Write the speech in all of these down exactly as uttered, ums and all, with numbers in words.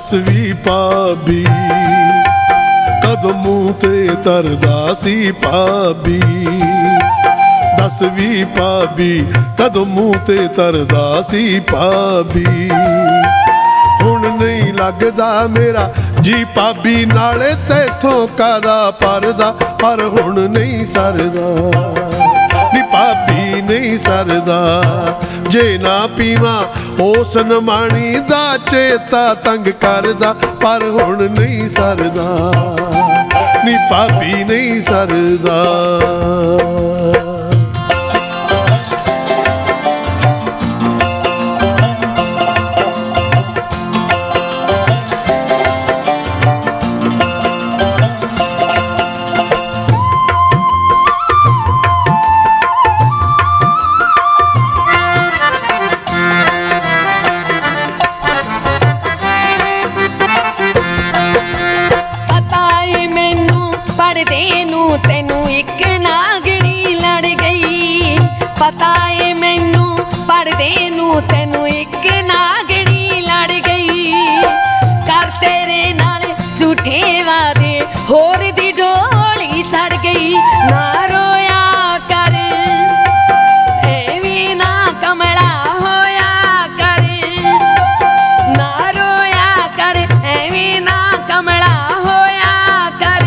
ਦਸ ਵੀ ਭਾਬੀ ਕਦੋਂ ਮੂੰਹ ਤੇ ਤਰਦਾ ਸੀ ਭਾਬੀ। ਦਸ ਵੀ ਭਾਬੀ ਕਦੋਂ ਮੂੰਹ ਤੇ ਤਰਦਾ ਸੀ ਭਾਬੀ। ਹੁਣ ਨਹੀਂ ਲੱਗਦਾ ਮੇਰਾ ਜੀ ਭਾਬੀ ਨਾਲੇ ਤੇਥੋਂ ਕਾਦਾ ਪਰਦਾ, ਪਰ ਹੁਣ ਨਹੀਂ ਸਰਦਾ ਨੀ ਭਾਬੀ ਨਹੀਂ ਸਰਦਾ। ਜੇ ਨਾ ਪੀਵਾਂ ਉਸ ਨਮਾਣੀ ਦਾ ਚੇਤਾ ਤੰਗ ਕਰਦਾ, ਪਰ ਹੁਣ ਨਹੀਂ ਸਰਦਾ ਨੀ ਭਾਬੀ ਨਹੀਂ ਸਰਦਾ। ਤੈਨੂੰ ਇੱਕ ਨਾਗਣੀ ਲੜ ਗਈ, ਪਤਾ ਏ ਮੈਨੂੰ ਪੜਦੇ ਨੂੰ ਤੈਨੂੰ ਇੱਕ ਨਾਗਣੀ ਲੜ ਗਈ। ਕਰ ਤੇਰੇ ਨਾਲ ਝੂਠੇ ਵਾਦੇ ਹੋਰ ਦੀ ਡੋਲੀ ਸੜ ਗਈ। ਨਾ ਰੋਇਆ ਕਰ ਐਵੇਂ ਨਾ ਕਮਲਾ ਹੋਇਆ ਕਰ, ਨਾ ਰੋਇਆ ਕਰ ਐਵੇਂ ਨਾ ਕਮਲਾ ਹੋਇਆ ਕਰ।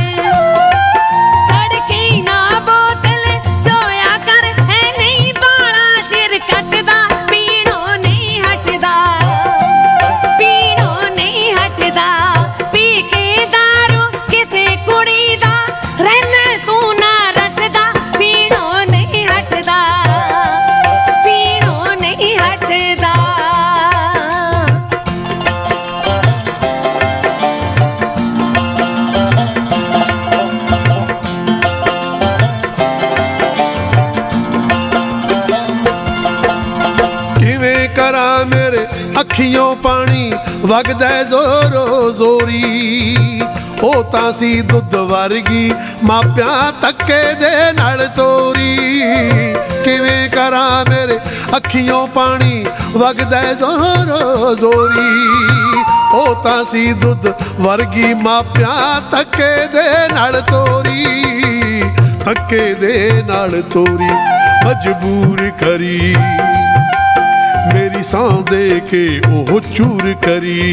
ਅੱਖੀਓਂ ਪਾਣੀ ਵਗਦਾ ਜ਼ੋਰੋ ਜ਼ੋਰੀ। ਉਹ ਤਾਂ ਸੀ ਦੁੱਧ ਵਰਗੀ ਮਾਪਿਆਂ ਧੱਕੇ ਦੇ ਨਾਲ ਤੋਰੀ। ਕਿਵੇਂ ਕਰਾਂ ਮੇਰੇ ਅੱਖੀਓਂ ਪਾਣੀ ਵਗਦਾ ਜ਼ੋਰੋ ਜ਼ੋਰੀ। ਉਹ ਤਾਂ ਸੀ ਦੁੱਧ ਵਰਗੀ ਮਾਪਿਆਂ ਧੱਕੇ ਦੇ ਨਾਲ ਤੋਰੀ। ਧੱਕੇ ਦੇ ਨਾਲ ਤੋਰੀ ਮਜਬੂਰ ਕਰੀ ਮੇਰੀ ਸੌਂ ਦੇ ਕੇ ਉਹ ਚੂਰ ਕਰੀ।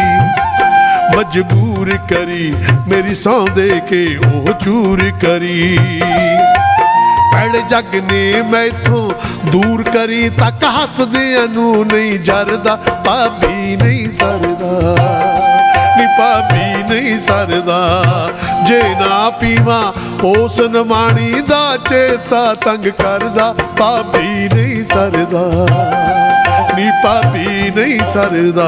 ਮਜਬੂਰ ਕਰੀ ਮੇਰੀ ਸੌਂ ਦੇ ਕੇ ਉਹ ਚੂਰ ਕਰੀ। ਭੈੜ ਜੱਗ ਨੇ ਮੈਥੋਂ ਦੂਰ ਕਰੀ ਤੱਕ ਹੱਸਦਿਆਂ ਨੂੰ ਨਹੀਂ ਜਰਦਾ। ਭਾਬੀ ਨਹੀਂ ਸਰਦਾ ਨੀ ਭਾਬੀ ਨਹੀਂ ਸਰਦਾ। ਜੇ ਨਾ ਪੀਵਾਂ ਉਸ ਨਮਾਣੀ ਦਾ ਚੇਤਾ ਤੰਗ ਕਰਦਾ। ਭਾਬੀ ਨਹੀਂ ਸਰਦਾ ਨੀ ਭਾਬੀ ਨਹੀਂ ਸਰਦਾ।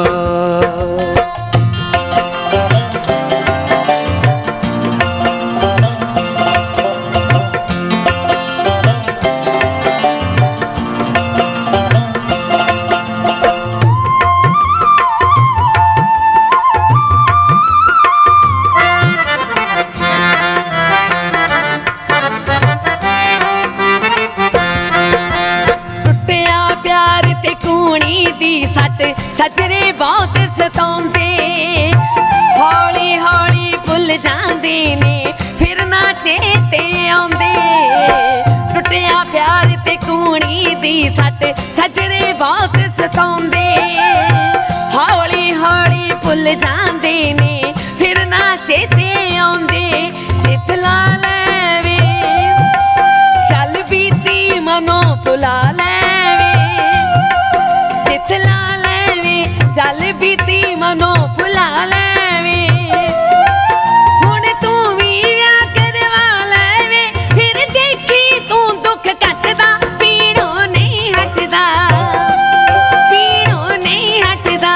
ਸੱਜਰੇ ਬਹੁਤ ਸਤਾਉਂਦੇ ਹੌਲੀ ਹੌਲੀ ਭੁੱਲ ਜਾਂਦੇ ਨੇ ਫਿਰ ਨਾ ਚੇਤੇ ਆਉਂਦੇ। ਟੁੱਟਿਆ ਪਿਆਰ ਤੇ ਕੂਣੀ ਦੀ ਸੱਟ ਸੱਜਰੇ ਬਹੁਤ ਸਤਾਉਂਦੇ ਹੌਲੀ ਹੌਲੀ ਭੁੱਲ ਜਾਂਦੇ ਨੇ ਫਿਰ ਨਾ ਚੇਤੇ ਆਉਂਦੇ। ਚਿੱਤ ਲਾ ਲੈਵੇ ਚੱਲ ਬੀਤੀ ਮਨੋਂ ਭੁਲਾ ਲੈਵੇ। ਚਿੱਤ ਲਾ ਚੱਲ ਬੀਤੀ ਮਨੋਂ ਭੁਲਾ ਲੈਵੇ। ਹੁਣ ਤੂੰ ਵੀ ਵਿਆਹ ਕਰਵਾ ਲੈਵੇ ਫਿਰ ਦੇਖੀ ਤੂੰ ਦੁੱਖ ਕੱਟਦਾ। ਪੀਣੋਂ ਨਹੀਂ ਹਟਦਾ ਪੀਣੋਂ ਨਹੀਂ ਹਟਦਾ।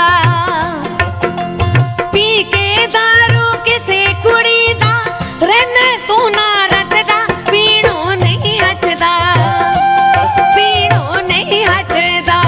ਪੀ ਕੇ ਦਾਰੂ ਕਿਸੇ ਕੁੜੀ ਦਾ ਰਹਿਣਾ ਤੂੰ ਨਾ ਰੱਟਦਾ। ਪੀਣੋਂ ਨਹੀਂ ਹਟਦਾ ਪੀਣੋਂ ਨਹੀਂ ਹਟਦਾ।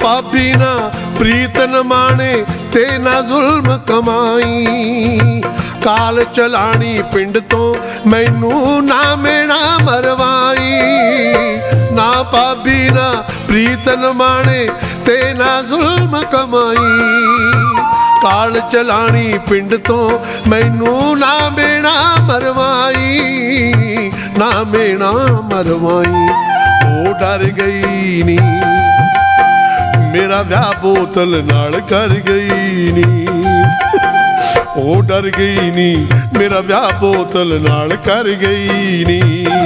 ਭਾਬੀ ਨਾ ਪ੍ਰੀਤ ਨ ਮਾਣੇ ਤੇ ਨਾ ਜ਼ੁਲਮ ਕਮਾਈ। ਕਾਲ ਚਲਾਣੀ ਪਿੰਡ ਤੋਂ ਮੈਨੂੰ ਨਾ ਮੇਣਾ ਮਰਵਾਈ। ਨਾ ਭਾਬੀ ਨਾ ਪ੍ਰੀਤ ਨ ਮਾਣੇ ਤੇ ਨਾ ਜ਼ੁਲਮ ਕਮਾਈ। ਕਾਲ ਚਲਾਣੀ ਪਿੰਡ ਤੋਂ ਮੈਨੂੰ ਨਾ ਮੇਣਾ ਮਰਵਾਈ। ਨਾ ਮੇਣਾ ਮਰਵਾਈ। ਉਹ ਡਰ ਗਈ ਨੀ ਮੇਰਾ ਵਿਆਹ ਬੋਤਲ ਨਾਲ ਕਰ ਗਈ ਨੀ। ਉਹ ਡਰ ਗਈ ਨੀ ਮੇਰਾ ਵਿਆਹ ਬੋਤਲ ਨਾਲ ਕਰ ਗਈ ਨੀ।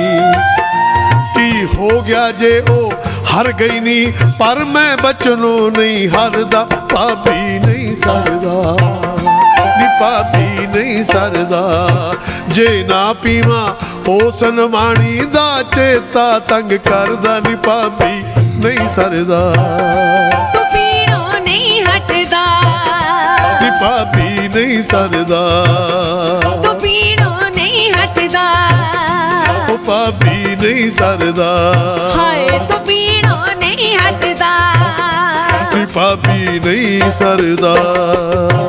ਕੀ ਹੋ ਗਿਆ ਜੇ ਉਹ ਹਰ ਗਈ ਨੀ ਪਰ ਮੈਂ ਬਚਨੋਂ ਨਹੀਂ ਹਰਦਾ। ਭਾਬੀ ਨਹੀਂ ਸਰਦਾ ਨੀ ਭਾਬੀ ਨਹੀਂ ਸਰਦਾ। ਜੇ ਨਾ ਪੀਵਾਂ ਉਹ ਸਨਮਾਣੀ ਦਾ ਚੇਤਾ ਤੰਗ ਕਰਦਾ ਨੀ ਭਾਬੀ ਨਹੀਂ ਸਰਦਾ। ਤੂੰ ਪੀਣੋਂ ਨਹੀਂ ਹਟਦਾ ਨੀ ਭਾਬੀ ਨਹੀਂ ਸਰਦਾ। ਤੂੰ ਪੀਣੋਂ ਨਹੀਂ ਹਟਦਾ ਉਹ ਭਾਬੀ ਨਹੀਂ ਸਰਦਾ। ਹਾਏ ਤੂੰ ਪੀਣੋਂ ਨਹੀਂ ਹਟਦਾ ਨੀ ਭਾਬੀ ਨਹੀਂ ਸਰਦਾ।